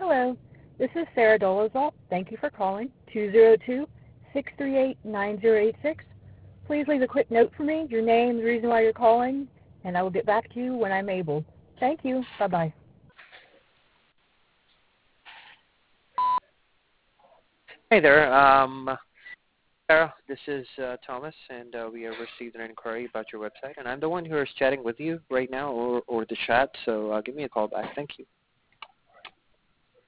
Hello, this is Sarah Dolezal. Thank you for calling 202-638-9086. Please leave a quick note for me, your name, the reason why you're calling, and I will get back to you when I'm able. Thank you. Bye-bye. Hey there. Sarah, this is Thomas, and we have received an inquiry about your website, and I'm the one who is chatting with you right now or the chat, so give me a call back. Thank you.